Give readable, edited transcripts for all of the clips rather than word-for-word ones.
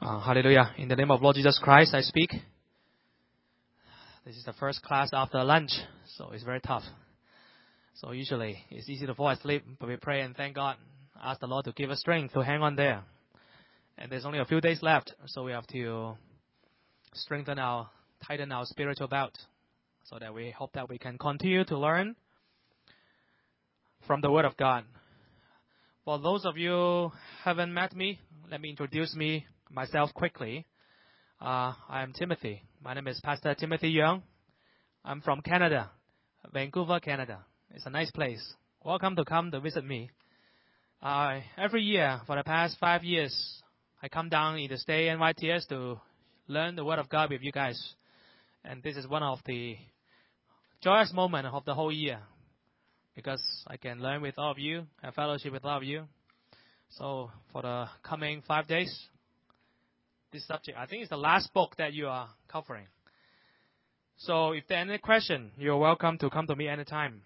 Hallelujah. In the name of Lord Jesus Christ, I speak. This is the first class after lunch, so it's very tough. So usually it's easy to fall asleep, but we pray and thank God. Ask the Lord to give us strength to hang on there. And there's only a few days left, so we have to tighten our spiritual belt, so that we hope that we can continue to learn from the Word of God. For those of you who haven't met me, let me introduce myself quickly. I am Timothy. My name is Pastor Timothy Young. I'm from Canada, Vancouver, Canada. It's a nice place. Welcome to come to visit me. Every year for the past 5 years, I come down in the state NYTS to learn the Word of God with you guys. And this is one of the joyous moments of the whole year, because I can learn with all of you, have fellowship with all of you. So for the coming 5 days, this subject, I think it's the last book that you are covering. So if there are any question, you're welcome to come to me anytime.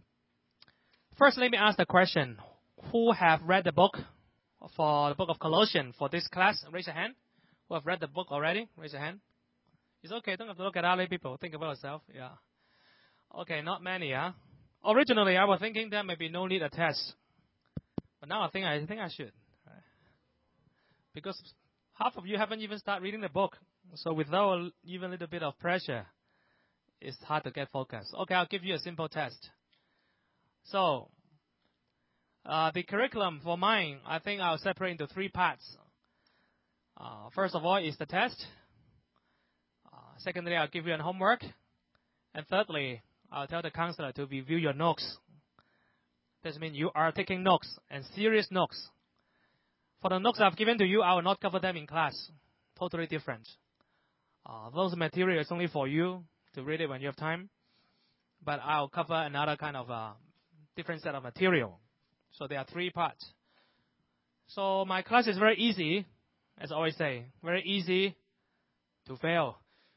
First, let me ask the question. Who have read the book for the book of Colossians for this class? Raise your hand. Who have read the book already? Raise your hand. It's okay. Don't have to look at other people. Think about yourself. Yeah. Okay, not many, huh? Originally, I was thinking there maybe no need a test. But now I think I should. Right? Because half of you haven't even started reading the book. So without even a little bit of pressure, it's hard to get focused. Okay, I'll give you a simple test. So, the curriculum for mine, I think I'll separate into 3 parts. First of all is the test. Secondly, I'll give you a homework. And thirdly, I'll tell the counselor to review your notes. This means you are taking notes, and serious notes. For the notes I've given to you, I will not cover them in class. Totally different. Those materials only for you to read it when you have time. But I'll cover another kind of different set of material. So there are 3 parts. So my class is very easy, as I always say. Very easy to fail.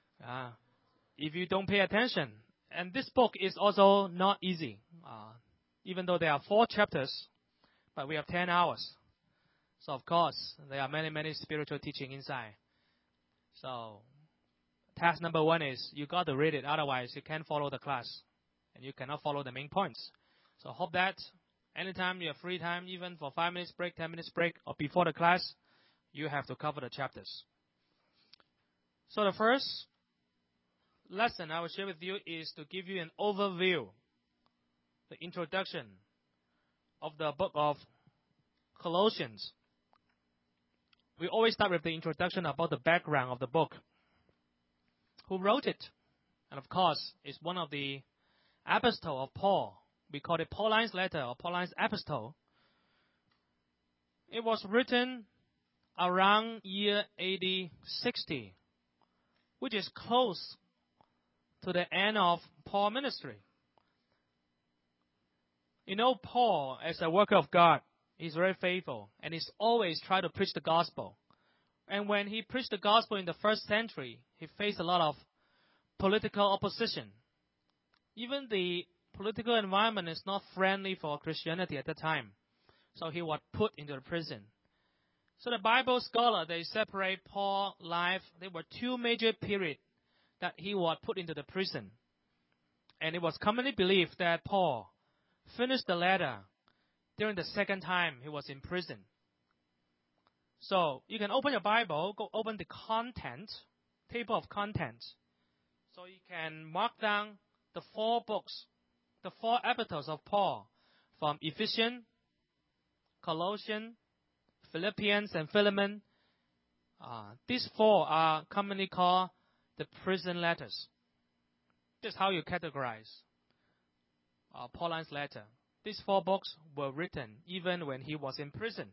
If you don't pay attention. And this book is also not easy. Even though there are 4 chapters, but we have 10 hours. So, of course, there are many, many spiritual teaching inside. So, task number 1 is you got to read it. Otherwise, you can't follow the class. And you cannot follow the main points. So, hope that anytime you have free time, even for 5 minutes break, 10 minutes break, or before the class, you have to cover the chapters. So, the first lesson I will share with you is to give you an overview, the introduction of the book of Colossians. We always start with the introduction about the background of the book. Who wrote it? And of course, it's one of the epistles of Paul. We call it Pauline's letter or Pauline's epistle. It was written around year AD 60, which is close to the end of Paul's ministry. You know, Paul, as a worker of God, he's very faithful, and he's always tried to preach the gospel. And when he preached the gospel in the first century, he faced a lot of political opposition. Even the political environment is not friendly for Christianity at the time. So he was put into the prison. So the Bible scholar, they separate Paul's life. There were 2 major periods that he was put into the prison. And it was commonly believed that Paul finished the letter during the second time he was in prison. So you can open your Bible, go open the content, table of contents. So you can mark down the 4 books, the 4 epistles of Paul, from Ephesians, Colossians, Philippians, and Philemon. These 4 are commonly called the prison letters. This is how you categorize Pauline's letter. These 4 books were written even when he was in prison.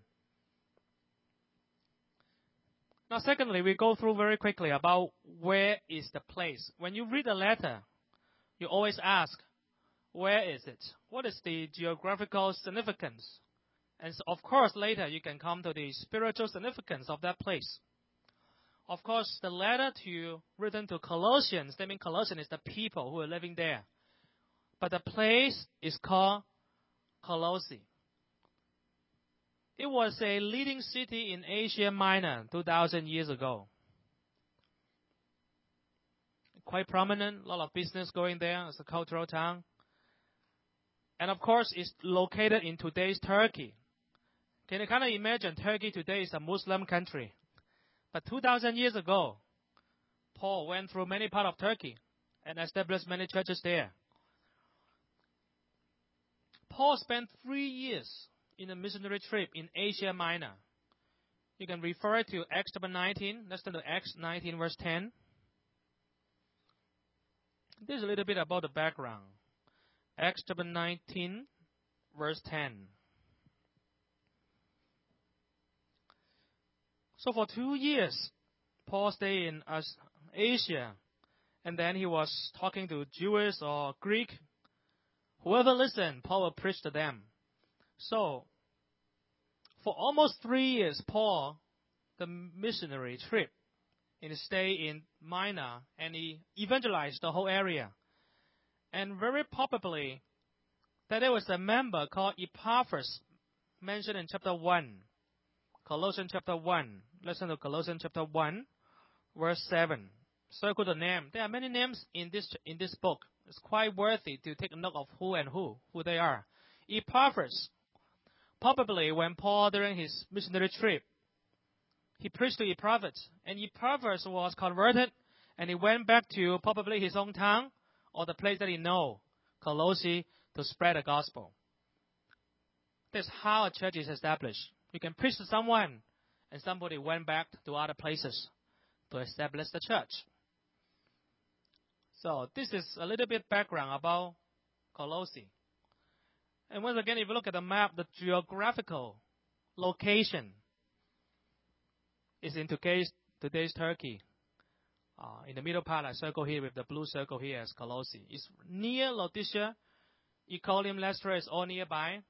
Now, secondly, we go through very quickly about where is the place. When you read a letter, you always ask, where is it? What is the geographical significance? And so, of course, later you can come to the spiritual significance of that place. Of course, the letter written to Colossians, that means Colossians is the people who are living there. But the place is called Colossae. It was a leading city in Asia Minor 2,000 years ago. Quite prominent, a lot of business going there. It's a cultural town. And of course, it's located in today's Turkey. Can you kind of imagine Turkey today is a Muslim country? But 2,000 years ago, Paul went through many parts of Turkey and established many churches there. Paul spent 3 years in a missionary trip in Asia Minor. You can refer to Acts chapter 19. Let's turn to Acts 19 verse 10. This is a little bit about the background. Acts chapter 19 verse 10. So for 2 years, Paul stayed in Asia, and then he was talking to Jewish or Greek. Whoever listened, Paul would preach to them. So, for almost 3 years, Paul, the missionary trip, in his stay in Minor, and he evangelized the whole area. And very probably, that there was a member called Epaphras, mentioned in chapter 1. Colossians chapter 1. Listen to Colossians chapter 1, verse 7. Circle the name. There are many names in this book. It's quite worthy to take note of who they are. Epaphras. Probably when Paul, during his missionary trip, he preached to Epaphras, and Epaphras was converted, and he went back to probably his own town or the place that he knows, Colossae, to spread the gospel. That's how a church is established. You can preach to someone, and somebody went back to other places to establish the church. So this is a little bit background about Colossae. And once again, if you look at the map, the geographical location is in today's Turkey. In the middle part, I circle here with the blue circle here as Colossae. It's near Laodicea. Iconium, Lystra is all nearby.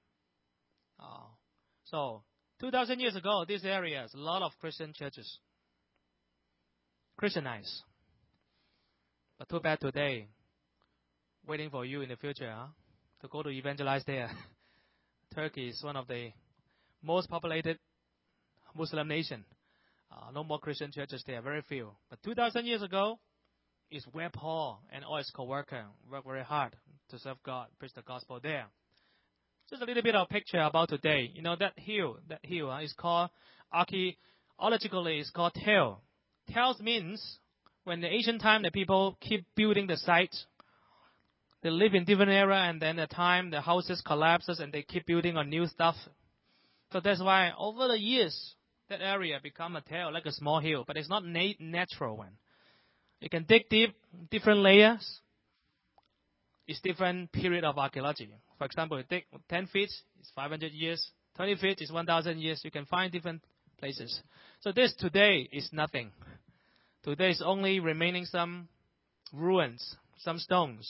So 2,000 years ago, this area is a lot of Christian churches. Christianized. But too bad today, waiting for you in the future to go to evangelize there. Turkey is one of the most populated Muslim nation. No more Christian churches there, very few. But 2,000 years ago is where Paul and all his co-workers worked very hard to serve God, preach the gospel there. Just a little bit of picture about today. You know, that hill is called, archaeologically, it's called Tel. Tel means when the ancient time, the people keep building the site. They live in different era, and then the time the houses collapses and they keep building on new stuff. So that's why over the years, that area become a Tel, like a small hill, but it's not natural one. You can dig deep, different layers. It's different period of archaeology. For example, you dig 10 feet, it's 500 years. 20 feet is 1,000 years. You can find different places. So this today is nothing. Today is only remaining some ruins, some stones.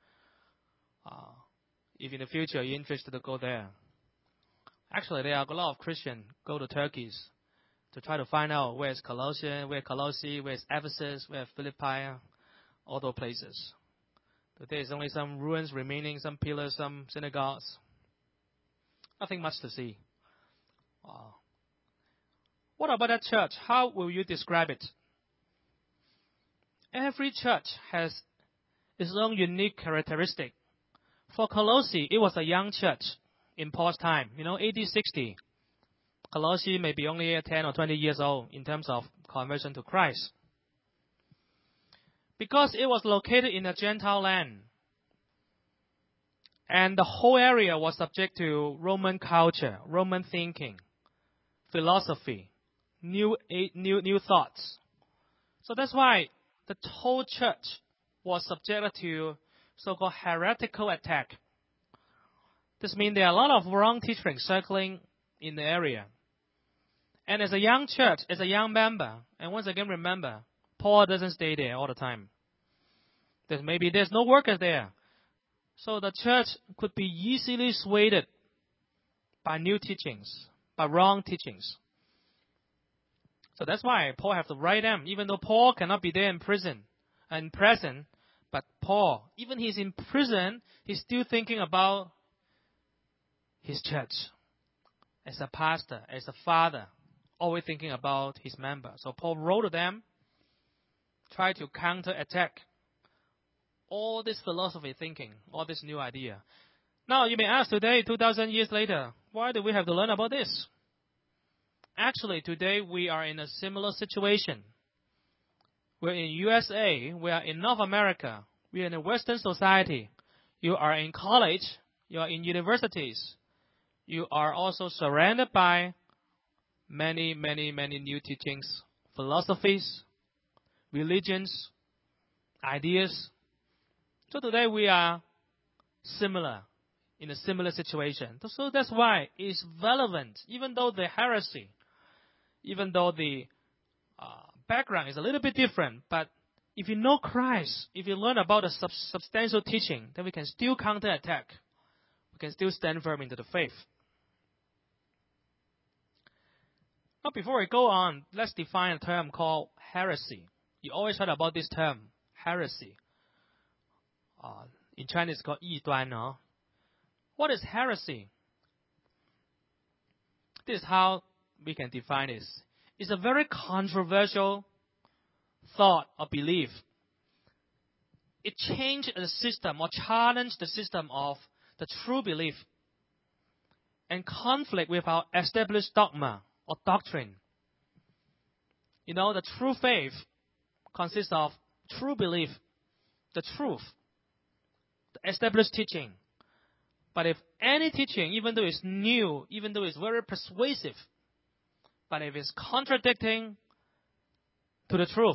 If in the future you're interested to go there. Actually, there are a lot of Christians go to Turkey to try to find out where's Colossae, where's Ephesus, where's Philippi, all those places. Today is only some ruins remaining, some pillars, some synagogues. Nothing much to see. What about that church? How will you describe it? Every church has its own unique characteristic. For Colossae, it was a young church in Paul's time. AD 60. Colossae may be only 10 or 20 years old in terms of conversion to Christ. Because it was located in a Gentile land, and the whole area was subject to Roman culture, Roman thinking, philosophy, new thoughts. So that's why the whole church was subjected to so-called heretical attack. This means there are a lot of wrong teaching circling in the area. And as a young church, as a young member, and once again remember, Paul doesn't stay there all the time. There's no workers there. So the church could be easily swayed by new teachings, by wrong teachings. So that's why Paul has to write them, even though Paul cannot be there in prison and present. But Paul, even he's in prison, he's still thinking about his church. as a pastor, as a father, always thinking about his members. So Paul wrote to them, try to counterattack all this philosophy thinking, all this new idea. Now, you may ask today, 2,000 years later, why do we have to learn about this? Actually, today we are in a similar situation. We're in USA, we are in North America, we are in a Western society. You are in college, you are in universities. You are also surrounded by many new teachings, philosophies, religions, ideas. So today we are similar, in a similar situation. So that's why it's relevant, even though the heresy, even though the background is a little bit different, but if you know Christ, if you learn about a substantial teaching, then we can still counterattack. We can still stand firm into the faith. Now, before we go on, let's define a term called heresy. You always heard about this term, heresy. In Chinese, it's called 异端, no? What is heresy? This is how we can define this. It's a very controversial thought or belief. It changed the system or challenged the system of the true belief and conflict with our established dogma or doctrine. You know, the true faith consists of true belief, the truth, the established teaching. But if any teaching, even though it's new, even though it's very persuasive, but if it's contradicting to the truth,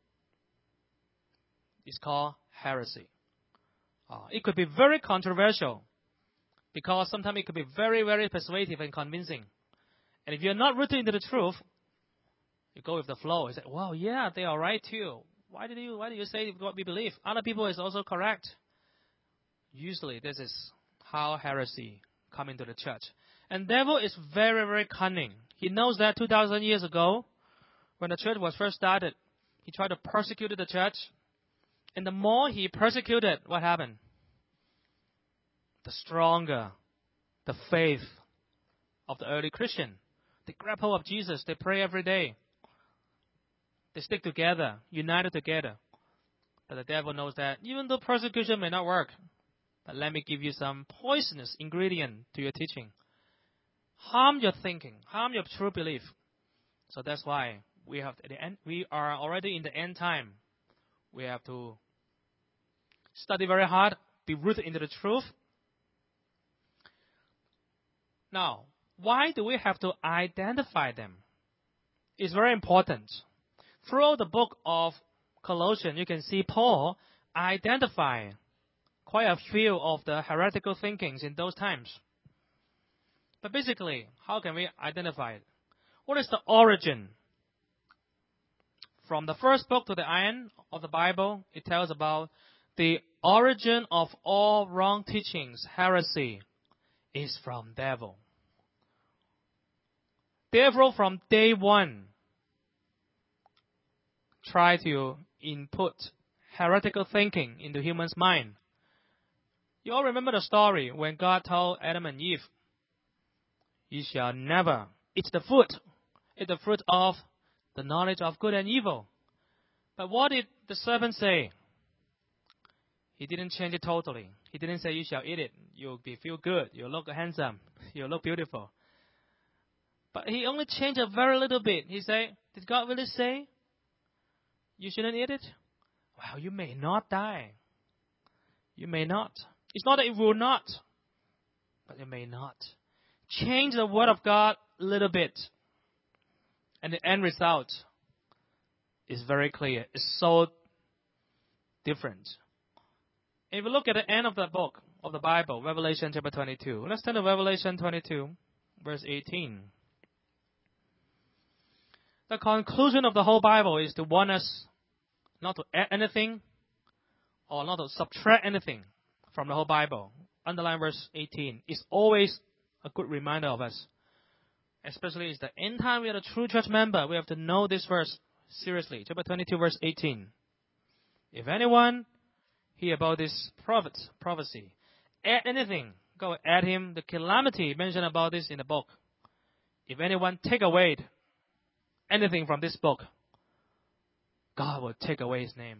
it's called heresy. It could be very controversial because sometimes it could be very persuasive and convincing. And if you're not rooted into the truth, you go with the flow. You say, well, yeah, they are right too. Why do you say what we believe? Other people is also correct. Usually this is how heresy come into the church. And devil is very cunning. He knows that 2,000 years ago, when the church was first started, he tried to persecute the church. And the more he persecuted, what happened? The stronger the faith of the early Christian. They grab hold of Jesus. They pray every day. They stick together, united together. But the devil knows that even though persecution may not work, but let me give you some poisonous ingredient to your teaching. Harm your thinking, harm your true belief. So that's why we are already in the end time. We have to study very hard, be rooted into the truth. Now, why do we have to identify them? It's very important. Throughout the book of Colossians, you can see Paul identify quite a few of the heretical thinkings in those times. But basically, how can we identify it? What is the origin? From the first book to the end of the Bible, it tells about the origin of all wrong teachings, heresy, is from devil. Devil from day one try to input heretical thinking into humans' mind. You all remember the story when God told Adam and Eve, "You shall never eat the fruit of the knowledge of good and evil." But what did the serpent say? He didn't change it totally. He didn't say, "You shall eat it. You'll feel good. You'll look handsome. You'll look beautiful." But he only changed a very little bit. He said, "Did God really say you shouldn't eat it? Well, you may not die. You may not. It's not that it will not, but it may not." Change the word of God a little bit. And the end result is very clear. It's so different. If we look at the end of the book of the Bible, Revelation chapter 22. Let's turn to Revelation 22, verse 18. The conclusion of the whole Bible is to warn us not to add anything or not to subtract anything from the whole Bible. Underline verse 18. It's always a good reminder of us. Especially it's the end time we are a true church member. We have to know this verse seriously. Chapter 22, verse 18. If anyone hear about this prophecy, add anything, go add him the calamity mentioned about this in the book. if anyone take away anything from this book, God will take away his name.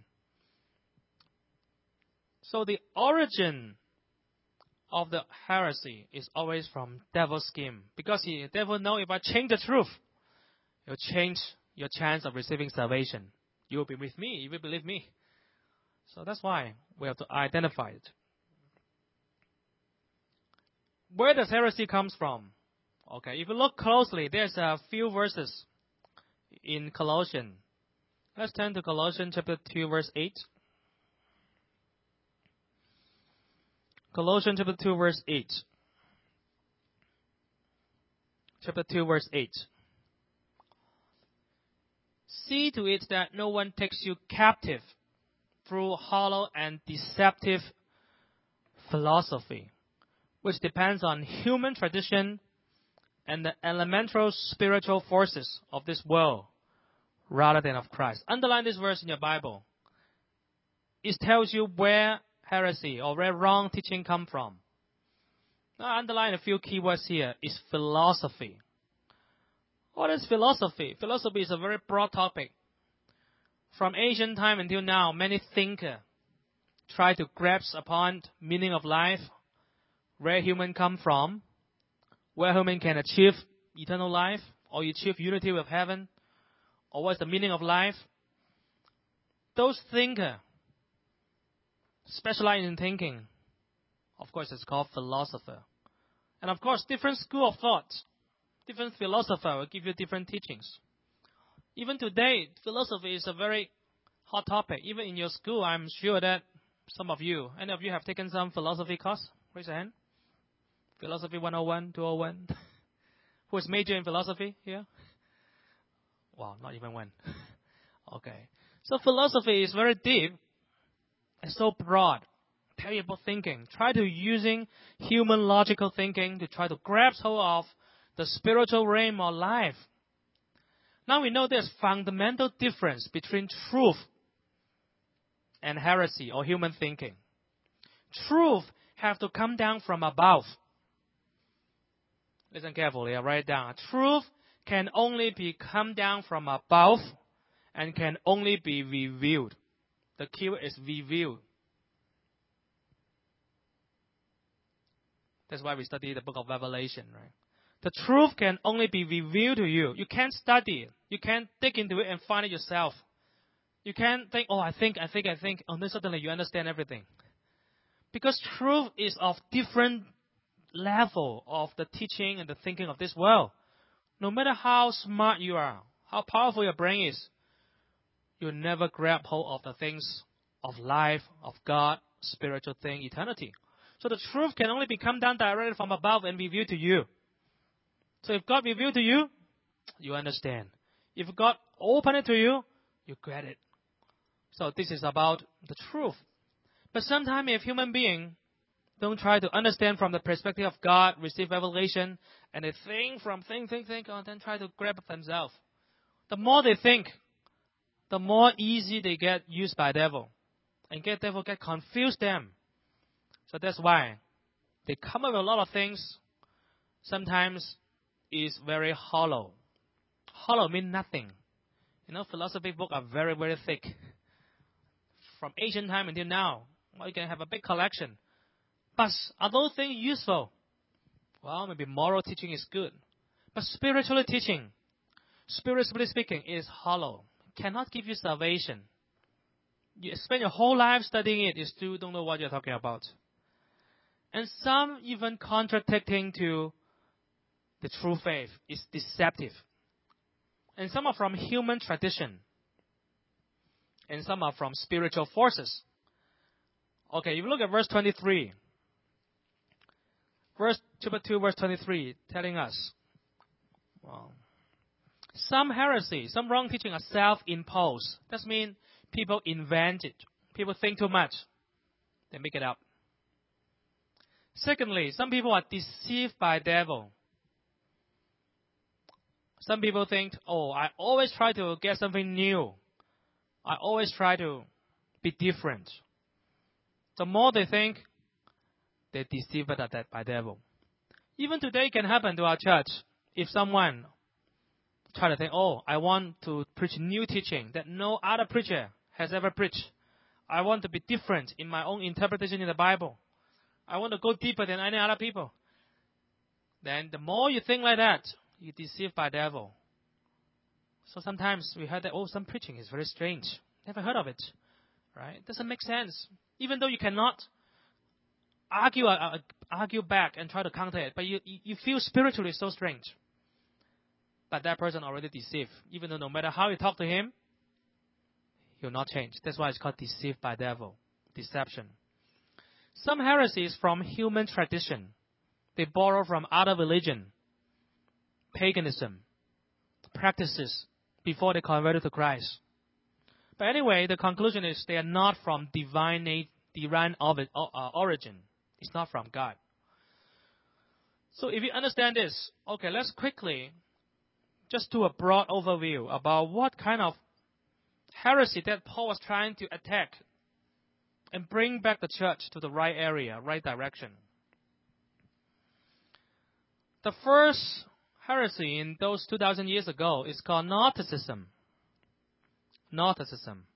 So the origin of the heresy is always from devil's scheme. Because the devil knows if I change the truth, it will change your chance of receiving salvation. You will be with me if you believe me. So that's why we have to identify it. Where does heresy comes from? Okay, if you look closely, there's a few verses in Colossians. Let's turn to Colossians chapter 2, verse 8. Colossians chapter 2, verse 8. Chapter 2, verse 8. See to it that no one takes you captive through hollow and deceptive philosophy, which depends on human tradition and the elemental spiritual forces of this world, rather than of Christ. Underline this verse in your Bible. It tells you where heresy or where wrong teaching come from. Now, I underline a few keywords here. Is philosophy. What is philosophy? Philosophy is a very broad topic. From ancient time until now, many thinkers try to grasp upon meaning of life, where human come from, where human can achieve eternal life, or achieve unity with heaven, or what's the meaning of life. Those thinkers specialize in thinking. Of course, it's called philosopher. And of course, different school of thought, different philosopher will give you different teachings. Even today, philosophy is a very hot topic. Even in your school, I'm sure that any of you have taken some philosophy course? Raise your hand. Philosophy 101, 201. Who is major in philosophy here? Wow, not even one. Okay. So philosophy is very deep and so broad. Terrible thinking. Try to using human logical thinking to try to grasp hold of the spiritual realm of life. Now we know there's fundamental difference between truth and heresy or human thinking. Truth have to come down from above. Listen carefully, I write it down. Truth can only come down from above and can only be revealed. The keyword is revealed. That's why we study the book of Revelation, right? The truth can only be revealed to you. You can't study it. You can't dig into it and find it yourself. You can't think, I think. And then suddenly you understand everything. Because truth is of different level of the teaching and the thinking of this world. No matter how smart you are, how powerful your brain is, you'll never grab hold of the things of life, of God, spiritual thing, eternity. So the truth can only come down directly from above and revealed to you. So if God revealed to you, you understand. If God opened it to you, you get it. So this is about the truth. But sometimes if human beings don't try to understand from the perspective of God, receive revelation, and they think, and then try to grab it themselves. The more they think, the more easy they get used by devil. And devil get confused them. So that's why they come up with a lot of things. Sometimes is very hollow. Hollow means nothing. Philosophy books are very, very thick. From ancient time until now, you can have a big collection. But are those things useful? Well, maybe moral teaching is good. But spiritually teaching, spiritually speaking, is hollow. It cannot give you salvation. You spend your whole life studying it, you still don't know what you're talking about. And some even contradicting to the true faith is deceptive. And some are from human tradition. And some are from spiritual forces. Okay, if you look at verse 23. Chapter 2, verse 23, telling us, some heresy, some wrong teaching are self-imposed. That means people invent it. People think too much. They make it up. Secondly, some people are deceived by devil. Some people think, I always try to get something new. I always try to be different. The more they think, they're deceived by devil. Even today can happen to our church. if someone try to think, oh, I want to preach new teaching that no other preacher has ever preached. I want to be different in my own interpretation in the Bible. I want to go deeper than any other people. Then the more you think like that, you're deceived by the devil. So sometimes we heard that, oh, some preaching is very strange. Never heard of it. Right? It doesn't make sense. Even though you cannot argue back and try to counter it, but you feel spiritually so strange. But that person already deceived. Even though no matter how you talk to him, he'll not change. That's why it's called deceived by devil. Deception. Some heresies from human tradition. They borrow from other religion, paganism, practices before they converted to Christ. But anyway, the conclusion is they are not from divine origin. It's not from God. So if you understand this, okay, let's quickly just do a broad overview about what kind of heresy that Paul was trying to attack and bring back the church to the right area, right direction. The first heresy in those 2,000 years ago is called Gnosticism. Gnosticism.